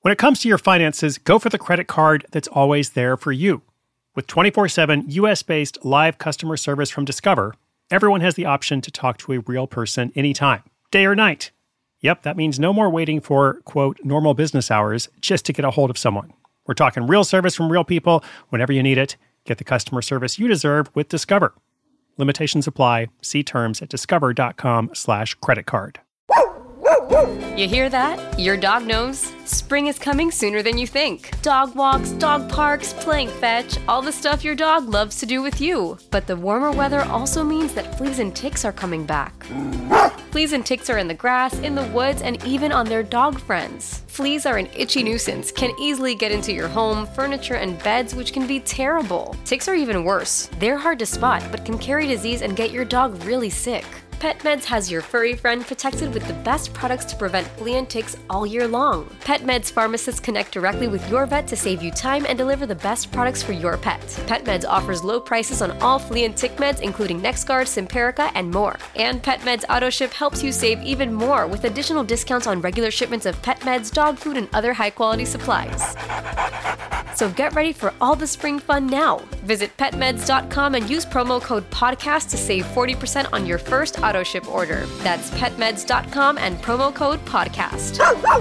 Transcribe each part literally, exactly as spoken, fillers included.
When it comes to your finances, go for the credit card that's always there for you. With twenty-four seven U S-based live customer service from Discover, everyone has the option to talk to a real person anytime, day or night. Yep, that means no more waiting for, quote, normal business hours just to get a hold of someone. We're talking real service from real people whenever you need it. Get the customer service you deserve with Discover. Limitations apply. See terms at discover.com slash credit card. You hear that? Your dog knows. Spring is coming sooner than you think. Dog walks, dog parks, playing fetch, all the stuff your dog loves to do with you. But the warmer weather also means that fleas and ticks are coming back. Fleas and ticks are in the grass, in the woods, and even on their dog friends. Fleas are an itchy nuisance, can easily get into your home, furniture, and beds, which can be terrible. Ticks are even worse. They're hard to spot, but can carry disease and get your dog really sick. PetMeds has your furry friend protected with the best products to prevent flea and ticks all year long. PetMeds pharmacists connect directly with your vet to save you time and deliver the best products for your pet. PetMeds offers low prices on all flea and tick meds, including NexGard, Simparica, and more. And PetMeds AutoShip helps you save even more with additional discounts on regular shipments of pet meds, dog food, and other high-quality supplies. So get ready for all the spring fun now. Visit pet meds dot com and use promo code podcast to save forty percent on your first auto ship order. That's pet meds dot com and promo code podcast.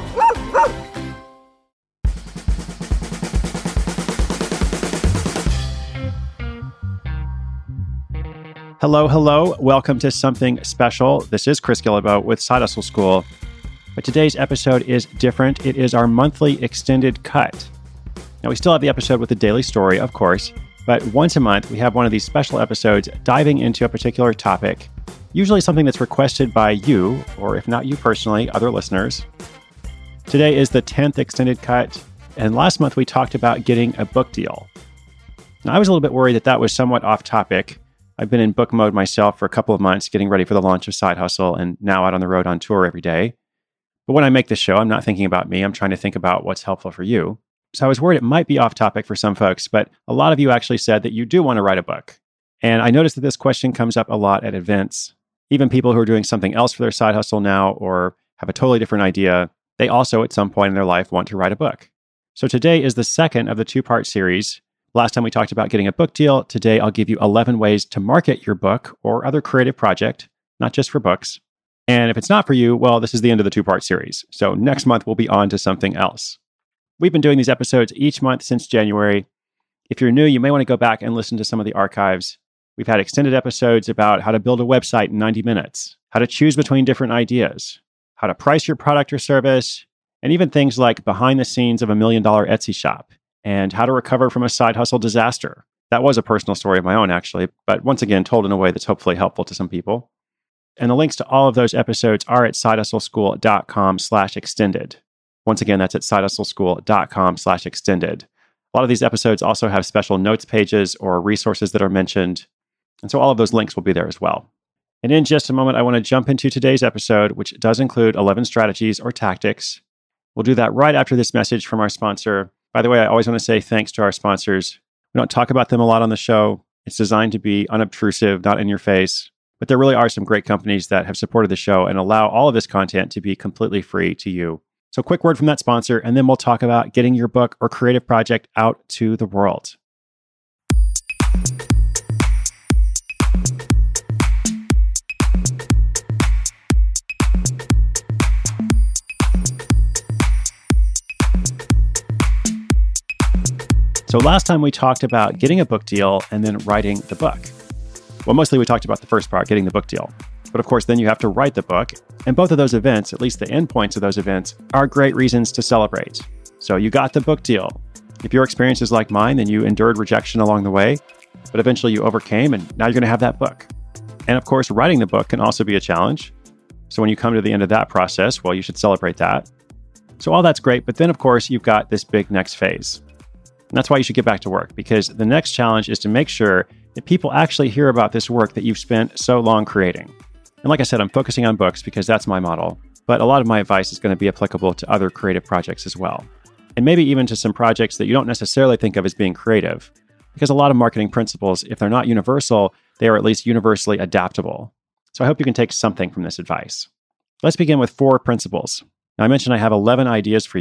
Hello, hello. Welcome to something special. This is Chris Guillebeau with Side Hustle School. But today's episode is different. It is our monthly extended cut. Now, we still have the episode with the daily story, of course, but once a month, we have one of these special episodes diving into a particular topic, usually something that's requested by you, or if not you personally, other listeners. Today is the tenth extended cut, and last month we talked about getting a book deal. Now, I was a little bit worried that that was somewhat off topic. I've been in book mode myself for a couple of months, getting ready for the launch of Side Hustle, and now out on the road on tour every day. But when I make this show, I'm not thinking about me. I'm trying to think about what's helpful for you. So I was worried it might be off topic for some folks, but a lot of you actually said that you do want to write a book. And I noticed that this question comes up a lot at events. Even people who are doing something else for their side hustle now or have a totally different idea, they also at some point in their life want to write a book. So today is the second of the two-part series. Last time we talked about getting a book deal. Today I'll give you eleven ways to market your book or other creative project, not just for books. And if it's not for you, well, this is the end of the two-part series. So next month we'll be on to something else. We've been doing these episodes each month since January. If you're new, you may want to go back and listen to some of the archives. We've had extended episodes about how to build a website in ninety minutes, how to choose between different ideas, how to price your product or service, and even things like behind the scenes of a million dollar Etsy shop and how to recover from a side hustle disaster. That was a personal story of my own, actually, but once again, told in a way that's hopefully helpful to some people. And the links to all of those episodes are at sidehustleschool.com slash extended. Once again, that's at sidehustleschool.com slash extended. A lot of these episodes also have special notes pages or resources that are mentioned. And so all of those links will be there as well. And in just a moment, I want to jump into today's episode, which does include eleven strategies or tactics. We'll do that right after this message from our sponsor. By the way, I always want to say thanks to our sponsors. We don't talk about them a lot on the show. It's designed to be unobtrusive, not in your face. But there really are some great companies that have supported the show and allow all of this content to be completely free to you. So quick word from that sponsor, and then we'll talk about getting your book or creative project out to the world. So last time we talked about getting a book deal and then writing the book. Well, mostly we talked about the first part, getting the book deal. But of course, then you have to write the book. And both of those events, at least the endpoints of those events, are great reasons to celebrate. So you got the book deal. If your experience is like mine, then you endured rejection along the way, but eventually you overcame, and now you're going to have that book. And of course, writing the book can also be a challenge. So when you come to the end of that process, well, you should celebrate that. So all that's great. But then, of course, you've got this big next phase. And that's why you should get back to work, because the next challenge is to make sure that people actually hear about this work that you've spent so long creating. And like I said, I'm focusing on books because that's my model, but a lot of my advice is going to be applicable to other creative projects as well. And maybe even to some projects that you don't necessarily think of as being creative, because a lot of marketing principles, if they're not universal, they are at least universally adaptable. So I hope you can take something from this advice. Let's begin with four principles. Now, I mentioned I have eleven ideas for you.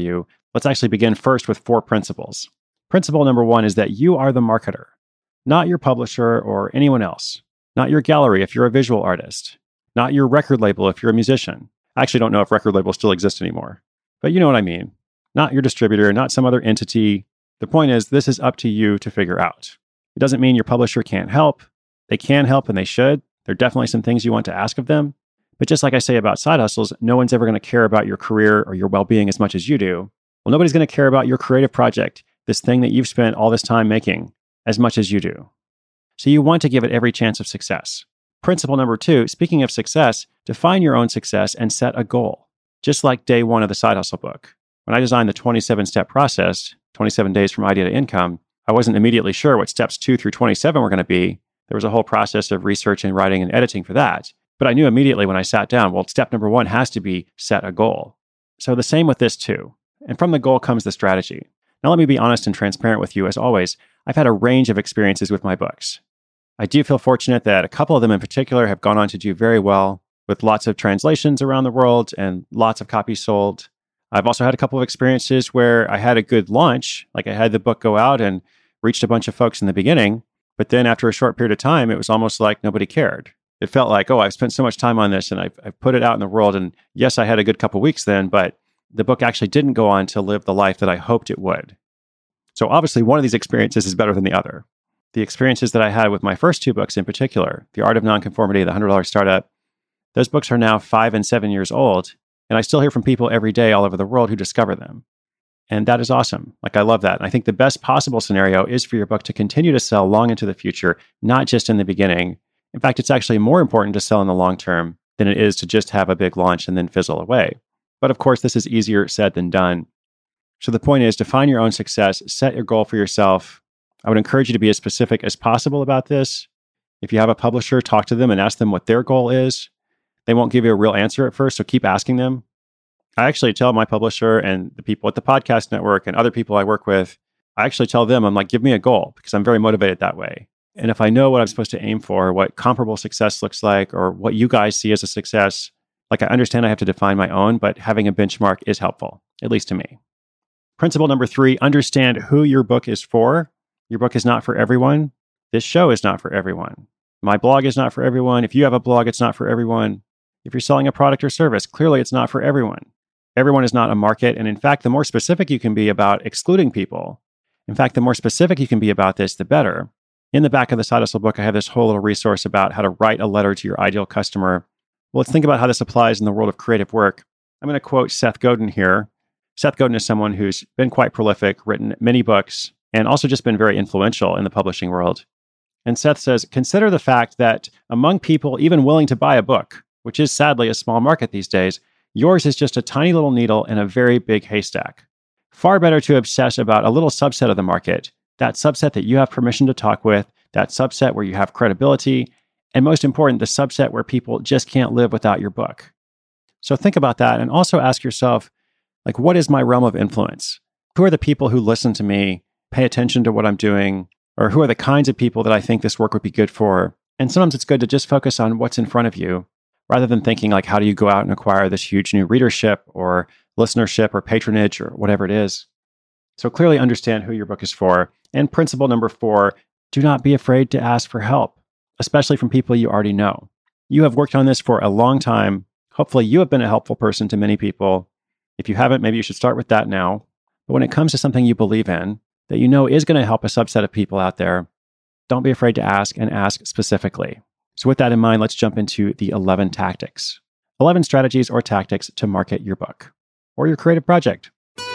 Let's actually begin first with four principles. Principle number one is that you are the marketer, not your publisher or anyone else, not your gallery if you're a visual artist, not your record label if you're a musician. I actually don't know if record labels still exist anymore, but you know what I mean. Not your distributor, not some other entity. The point is, this is up to you to figure out. It doesn't mean your publisher can't help. They can help and they should. There are definitely some things you want to ask of them. But just like I say about side hustles, no one's ever going to care about your career or your well-being as much as you do. Well, nobody's going to care about your creative project, this thing that you've spent all this time making, as much as you do. So you want to give it every chance of success. Principle number two, speaking of success, define your own success and set a goal. Just like day one of the Side Hustle book. When I designed the twenty-seven step process, twenty-seven days from idea to income, I wasn't immediately sure what steps two through twenty-seven were going to be. There was a whole process of research and writing and editing for that. But I knew immediately when I sat down, well, step number one has to be set a goal. So the same with this too. And from the goal comes the strategy. Now, let me be honest and transparent with you. As always, I've had a range of experiences with my books. I do feel fortunate that a couple of them in particular have gone on to do very well with lots of translations around the world and lots of copies sold. I've also had a couple of experiences where I had a good launch, like I had the book go out and reached a bunch of folks in the beginning, but then after a short period of time, it was almost like nobody cared. It felt like, oh, I've spent so much time on this and I've, I've put it out in the world. And yes, I had a good couple of weeks then, but the book actually didn't go on to live the life that I hoped it would. So obviously, one of these experiences is better than the other. The experiences that I had with my first two books in particular, The Art of Nonconformity, The one hundred dollar Startup, those books are now five and seven years old. And I still hear from people every day all over the world who discover them. And that is awesome. Like, I love that. And I think the best possible scenario is for your book to continue to sell long into the future, not just in the beginning. In fact, it's actually more important to sell in the long term than it is to just have a big launch and then fizzle away. But of course, this is easier said than done. So the point is, define your own success, set your goal for yourself. I would encourage you to be as specific as possible about this. If you have a publisher, talk to them and ask them what their goal is. They won't give you a real answer at first, so keep asking them. I actually tell my publisher and the people at the podcast network and other people I work with, I actually tell them, I'm like, give me a goal, because I'm very motivated that way. And if I know what I'm supposed to aim for, what comparable success looks like, or what you guys see as a success, like, I understand I have to define my own, but having a benchmark is helpful, at least to me. Principle number three, understand who your book is for. Your book is not for everyone. This show is not for everyone. My blog is not for everyone. If you have a blog, it's not for everyone. If you're selling a product or service, clearly it's not for everyone. Everyone is not a market. And in fact, the more specific you can be about excluding people, in fact, the more specific you can be about this, the better. In the back of the Side Hustle book, I have this whole little resource about how to write a letter to your ideal customer. Well, let's think about how this applies in the world of creative work. I'm going to quote Seth Godin here. Seth Godin is someone who's been quite prolific, written many books, and also just been very influential in the publishing world. And Seth says, consider the fact that among people even willing to buy a book, which is sadly a small market these days, yours is just a tiny little needle in a very big haystack. Far better to obsess about a little subset of the market, that subset that you have permission to talk with, that subset where you have credibility, and most important, the subset where people just can't live without your book. So think about that and also ask yourself, like, what is my realm of influence? Who are the people who listen to me, pay attention to what I'm doing, or who are the kinds of people that I think this work would be good for? And sometimes it's good to just focus on what's in front of you, rather than thinking like, how do you go out and acquire this huge new readership or listenership or patronage or whatever it is. So clearly understand who your book is for. And principle number four, do not be afraid to ask for help, especially from people you already know. You have worked on this for a long time. Hopefully you have been a helpful person to many people. If you haven't, maybe you should start with that now. But when it comes to something you believe in, that you know is going to help a subset of people out there, don't be afraid to ask, and ask specifically. So with that in mind, let's jump into the eleven tactics. eleven strategies or tactics to market your book or your creative project.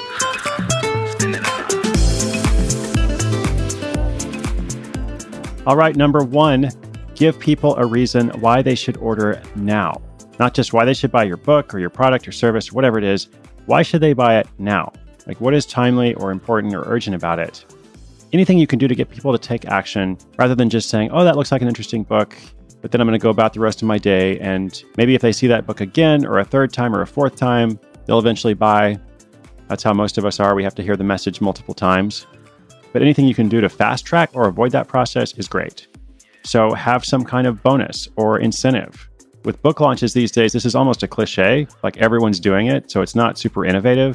All right, number one, give people a reason why they should order now. Not just why they should buy your book or your product or service or whatever it is. Why should they buy it now? Like, what is timely or important or urgent about it? Anything you can do to get people to take action rather than just saying, oh, that looks like an interesting book, but then I'm going to go about the rest of my day. And maybe if they see that book again or a third time or a fourth time, they'll eventually buy. That's how most of us are. We have to hear the message multiple times. But anything you can do to fast track or avoid that process is great. So have some kind of bonus or incentive. With book launches these days, this is almost a cliche, like everyone's doing it, so it's not super innovative.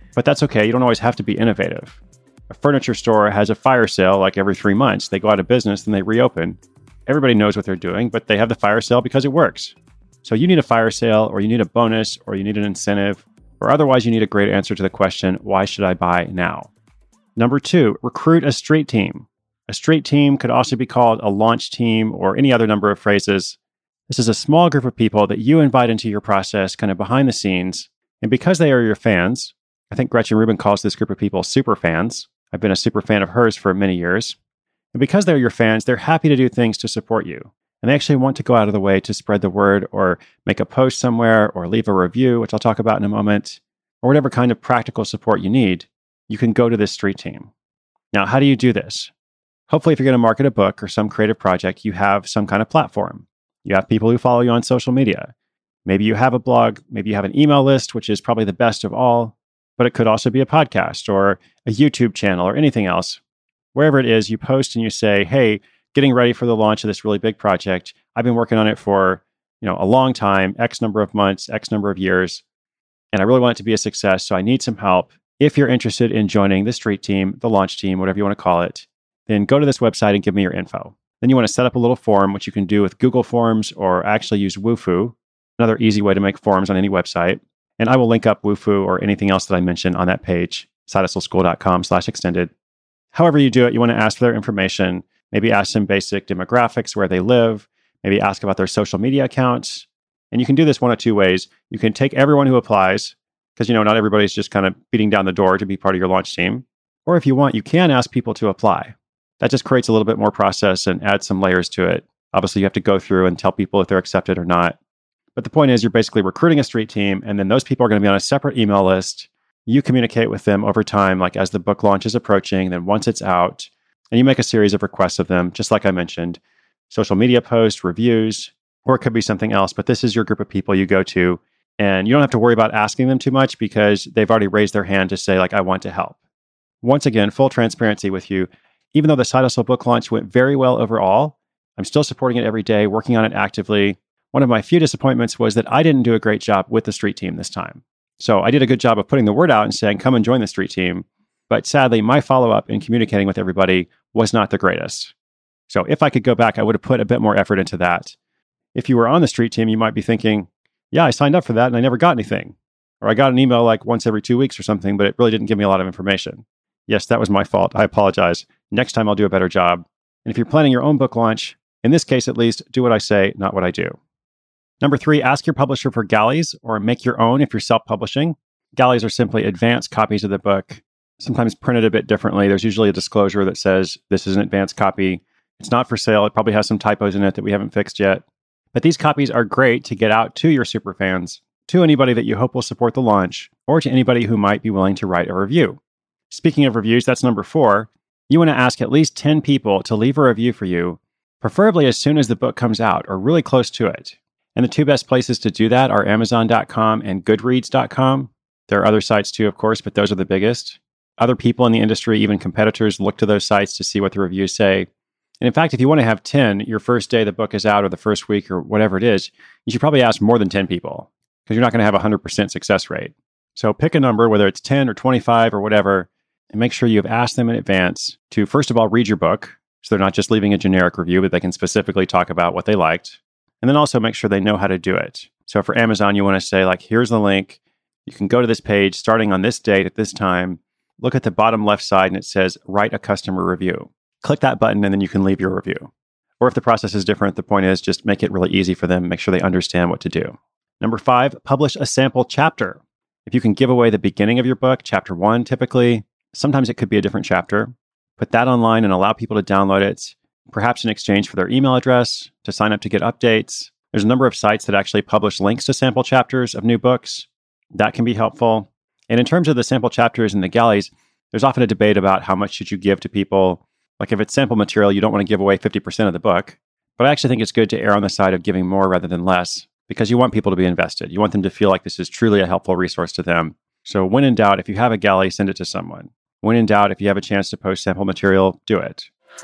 But that's okay. You don't always have to be innovative. A furniture store has a fire sale like every three months. They go out of business, then they reopen. Everybody knows what they're doing, but they have the fire sale because it works. So you need a fire sale, or you need a bonus, or you need an incentive, or otherwise you need a great answer to the question, why should I buy now? Number two, recruit a street team. A street team could also be called a launch team or any other number of phrases. This is a small group of people that you invite into your process kind of behind the scenes. And because they are your fans, I think Gretchen Rubin calls this group of people super fans. I've been a super fan of hers for many years. And because they're your fans, they're happy to do things to support you. And they actually want to go out of the way to spread the word or make a post somewhere or leave a review, which I'll talk about in a moment, or whatever kind of practical support you need. You can go to this street team. Now, how do you do this? Hopefully, if you're going to market a book or some creative project, you have some kind of platform. You have people who follow you on social media. Maybe you have a blog. Maybe you have an email list, which is probably the best of all. But it could also be a podcast or a YouTube channel or anything else. Wherever it is, you post and you say, hey, getting ready for the launch of this really big project. I've been working on it for, you know, a long time, X number of months, X number of years, and I really want it to be a success. So I need some help. If you're interested in joining the street team, the launch team, whatever you want to call it, then go to this website and give me your info. Then you want to set up a little form, which you can do with Google Forms or actually use Wufoo, another easy way to make forms on any website. And I will link up Wufoo or anything else that I mentioned on that page, sidehustleschool.com slash extended. However you do it, you want to ask for their information, maybe ask some basic demographics, where they live, maybe ask about their social media accounts. And you can do this one of two ways. You can take everyone who applies, because, you know, not everybody's just kind of beating down the door to be part of your launch team. Or if you want, you can ask people to apply. That just creates a little bit more process and adds some layers to it. Obviously, you have to go through and tell people if they're accepted or not. But the point is, you're basically recruiting a street team, and then those people are going to be on a separate email list. You communicate with them over time, like as the book launch is approaching, then once it's out, and you make a series of requests of them, just like I mentioned, social media posts, reviews, or it could be something else. But this is your group of people you go to, and you don't have to worry about asking them too much because they've already raised their hand to say, like, I want to help. Once again, full transparency with you. Even though the Side Hustle book launch went very well overall, I'm still supporting it every day, working on it actively. One of my few disappointments was that I didn't do a great job with the street team this time. So I did a good job of putting the word out and saying, come and join the street team. But sadly, my follow-up in communicating with everybody was not the greatest. So if I could go back, I would have put a bit more effort into that. If you were on the street team, you might be thinking, yeah, I signed up for that and I never got anything. Or I got an email like once every two weeks or something, but it really didn't give me a lot of information. Yes, that was my fault. I apologize. Next time I'll do a better job. And if you're planning your own book launch, in this case at least, do what I say, not what I do. Number three, ask your publisher for galleys or make your own if you're self-publishing. Galleys are simply advanced copies of the book, sometimes printed a bit differently. There's usually a disclosure that says this is an advanced copy. It's not for sale. It probably has some typos in it that we haven't fixed yet. But these copies are great to get out to your superfans, to anybody that you hope will support the launch, or to anybody who might be willing to write a review. Speaking of reviews, that's number four. You want to ask at least ten people to leave a review for you, preferably as soon as the book comes out or really close to it. And the two best places to do that are amazon dot com and goodreads dot com. There are other sites too, of course, but those are the biggest. Other people in the industry, even competitors, look to those sites to see what the reviews say. And in fact, if you want to have ten, your first day the book is out or the first week or whatever it is, you should probably ask more than ten people because you're not going to have a one hundred percent success rate. So pick a number, whether it's ten or twenty-five or whatever, and make sure you have asked them in advance to, first of all, read your book. So they're not just leaving a generic review, but they can specifically talk about what they liked. And then also make sure they know how to do it. So for Amazon, you want to say, like, here's the link. You can go to this page starting on this date at this time. Look at the bottom left side and it says, write a customer review. Click that button and then you can leave your review. Or if the process is different, the point is just make it really easy for them. Make sure they understand what to do. Number five, publish a sample chapter. If you can give away the beginning of your book, chapter one typically, sometimes it could be a different chapter. Put that online and allow people to download it, perhaps in exchange for their email address, to sign up to get updates. There's a number of sites that actually publish links to sample chapters of new books. That can be helpful. And in terms of the sample chapters and the galleys, there's often a debate about how much should you give to people. Like if it's sample material, you don't want to give away fifty percent of the book. But I actually think it's good to err on the side of giving more rather than less because you want people to be invested. You want them to feel like this is truly a helpful resource to them. So when in doubt, if you have a galley, send it to someone. When in doubt, if you have a chance to post sample material, do it.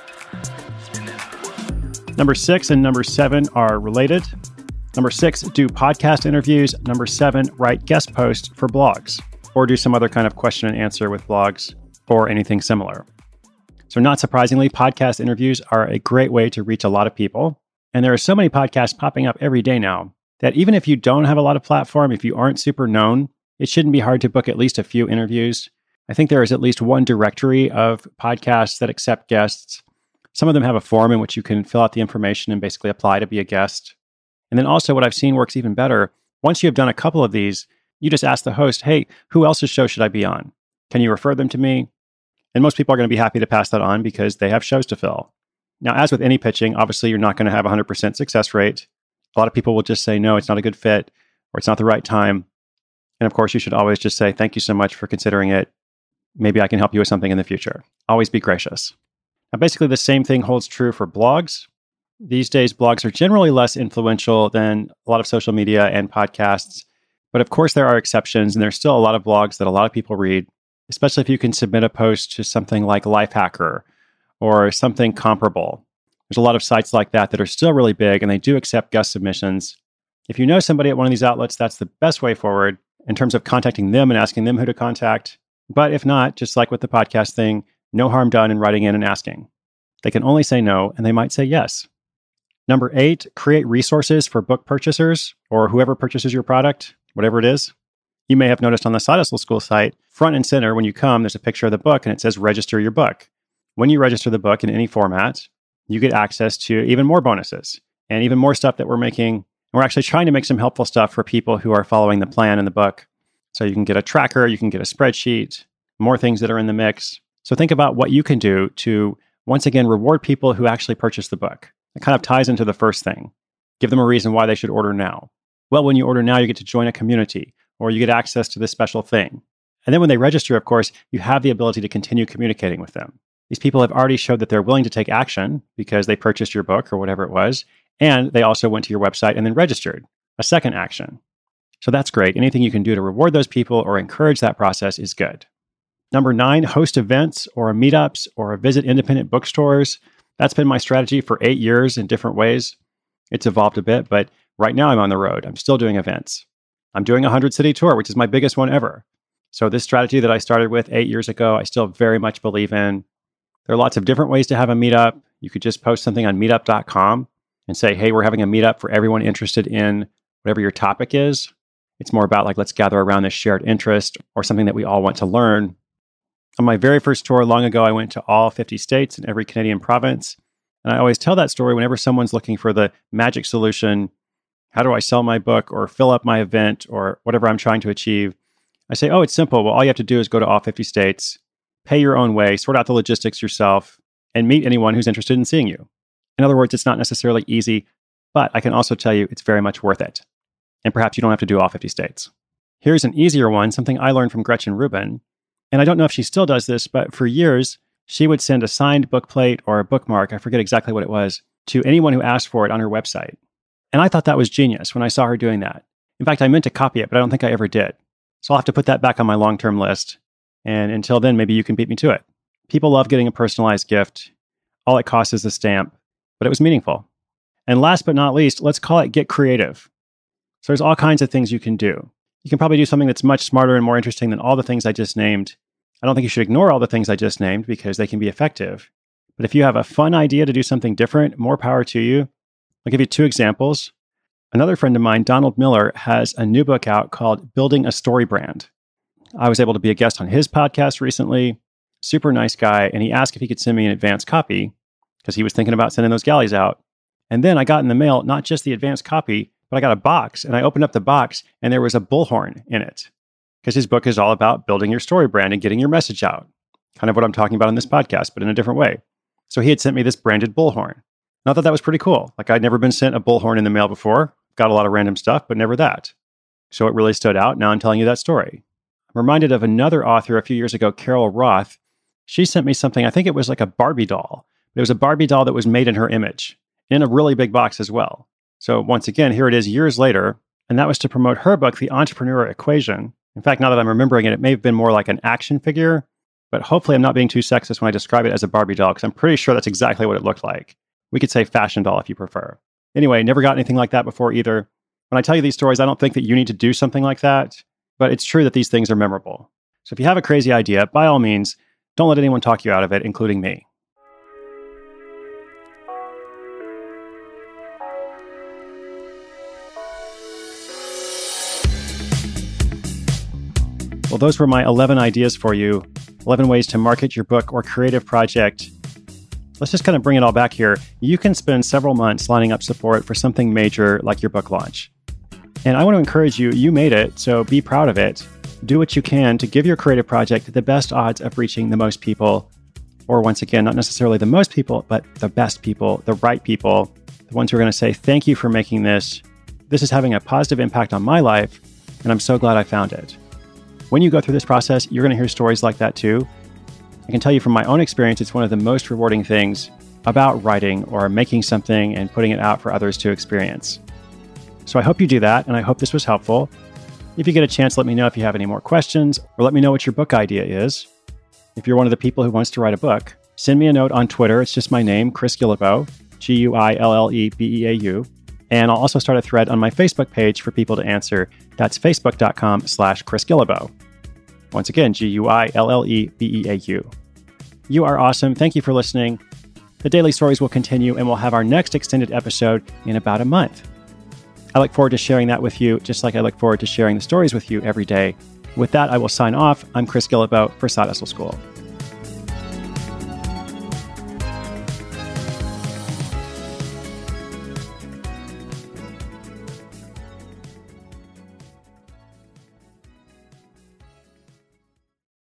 Number six and number seven are related. Number six, do podcast interviews. Number seven, write guest posts for blogs. or do some other kind of question and answer with blogs or anything similar. So not surprisingly, podcast interviews are a great way to reach a lot of people. And there are so many podcasts popping up every day now that even if you don't have a lot of platform, if you aren't super known, it shouldn't be hard to book at least a few interviews. I think there is at least one directory of podcasts that accept guests. Some of them have a form in which you can fill out the information and basically apply to be a guest. And then also what I've seen works even better. Once you have done a couple of these, you just ask the host, hey, who else's show should I be on? Can you refer them to me? And most people are going to be happy to pass that on because they have shows to fill. Now, as with any pitching, obviously you're not going to have a one hundred percent success rate. A lot of people will just say, no, it's not a good fit, or it's not the right time. And of course, you should always just say, thank you so much for considering it. Maybe I can help you with something in the future. Always be gracious. Now, basically the same thing holds true for blogs. These days, blogs are generally less influential than a lot of social media and podcasts. But of course, there are exceptions, and there's still a lot of blogs that a lot of people read, especially if you can submit a post to something like Lifehacker or something comparable. There's a lot of sites like that that are still really big, and they do accept guest submissions. If you know somebody at one of these outlets, that's the best way forward in terms of contacting them and asking them who to contact. But if not, just like with the podcast thing, no harm done in writing in and asking. They can only say no, and they might say yes. Number eight, create resources for book purchasers or whoever purchases your product, whatever it is. You may have noticed on the Side Hustle School site, front and center, when you come, there's a picture of the book and it says register your book. When you register the book in any format, you get access to even more bonuses and even more stuff that we're making. We're actually trying to make some helpful stuff for people who are following the plan in the book. So you can get a tracker, you can get a spreadsheet, more things that are in the mix. So think about what you can do to, once again, reward people who actually purchase the book. It kind of ties into the first thing. Give them a reason why they should order now. Well, when you order now, you get to join a community or you get access to this special thing. And then when they register, of course, you have the ability to continue communicating with them. These people have already showed that they're willing to take action because they purchased your book or whatever it was. And they also went to your website and then registered, a second action. So that's great. Anything you can do to reward those people or encourage that process is good. Number nine, host events or meetups or visit independent bookstores. That's been my strategy for eight years in different ways. It's evolved a bit, but right now I'm on the road. I'm still doing events. I'm doing a hundred-city tour, which is my biggest one ever. So this strategy that I started with eight years ago, I still very much believe in. There are lots of different ways to have a meetup. You could just post something on meetup dot com and say, hey, we're having a meetup for everyone interested in whatever your topic is. It's more about like, let's gather around this shared interest or something that we all want to learn. On my very first tour long ago, I went to all fifty states and every Canadian province. And I always tell that story whenever someone's looking for the magic solution. How do I sell my book or fill up my event or whatever I'm trying to achieve? I say, oh, it's simple. Well, all you have to do is go to all fifty states, pay your own way, sort out the logistics yourself, and meet anyone who's interested in seeing you. In other words, it's not necessarily easy, but I can also tell you it's very much worth it. And perhaps you don't have to do all fifty states. Here's an easier one, something I learned from Gretchen Rubin. And I don't know if she still does this, but for years, she would send a signed book plate or a bookmark, I forget exactly what it was, to anyone who asked for it on her website. And I thought that was genius when I saw her doing that. In fact, I meant to copy it, but I don't think I ever did. So I'll have to put that back on my long-term list. And until then, maybe you can beat me to it. People love getting a personalized gift. All it costs is the stamp, but it was meaningful. And last but not least, let's call it get creative. So there's all kinds of things you can do. You can probably do something that's much smarter and more interesting than all the things I just named. I don't think you should ignore all the things I just named because they can be effective. But if you have a fun idea to do something different, more power to you. I'll give you two examples. Another friend of mine, Donald Miller, has a new book out called Building a Story Brand. I was able to be a guest on his podcast recently. Super nice guy. And he asked if he could send me an advance copy because he was thinking about sending those galleys out. And then I got in the mail, not just the advance copy, but I got a box. And I opened up the box and there was a bullhorn in it because his book is all about building your story brand and getting your message out. Kind of what I'm talking about in this podcast, but in a different way. So he had sent me this branded bullhorn. And I thought that was pretty cool. Like I'd never been sent a bullhorn in the mail before. Got a lot of random stuff, but never that. So it really stood out. Now I'm telling you that story. I'm reminded of another author a few years ago, Carol Roth. She sent me something, I think it was like a Barbie doll. It was a Barbie doll that was made in her image, in a really big box as well. So once again, here it is years later, and that was to promote her book, The Entrepreneur Equation. In fact, now that I'm remembering it, it may have been more like an action figure, but hopefully I'm not being too sexist when I describe it as a Barbie doll, because I'm pretty sure that's exactly what it looked like. We could say fashion doll if you prefer. Anyway, never got anything like that before either. When I tell you these stories, I don't think that you need to do something like that. but it's true that these things are memorable. So if you have a crazy idea, by all means, don't let anyone talk you out of it, including me. Well, those were my eleven ideas for you, eleven ways to market your book or creative project. Let's just kind of bring it all back here. You can spend several months lining up support for something major like your book launch. And I want to encourage you, you made it, so be proud of it. Do what you can to give your creative project the best odds of reaching the most people. Or once again, not necessarily the most people, but the best people, the right people, the ones who are going to say, thank you for making this. This is having a positive impact on my life, and I'm so glad I found it. When you go through this process, you're going to hear stories like that too. I can tell you from my own experience, it's one of the most rewarding things about writing or making something and putting it out for others to experience. So I hope you do that, and I hope this was helpful. If you get a chance, let me know if you have any more questions, or let me know what your book idea is. If you're one of the people who wants to write a book, send me a note on Twitter. It's just my name, Chris Guillebeau, G U I L L E B E A U. And I'll also start a thread on my Facebook page for people to answer. That's facebook.com slash Chris Guillebeau. Once again, G U I L L E B E A U. You are awesome. Thank you for listening. The Daily Stories will continue, and we'll have our next extended episode in about a month. I look forward to sharing that with you, just like I look forward to sharing the stories with you every day. With that, I will sign off. I'm Chris Guillebeau for Side Hustle School.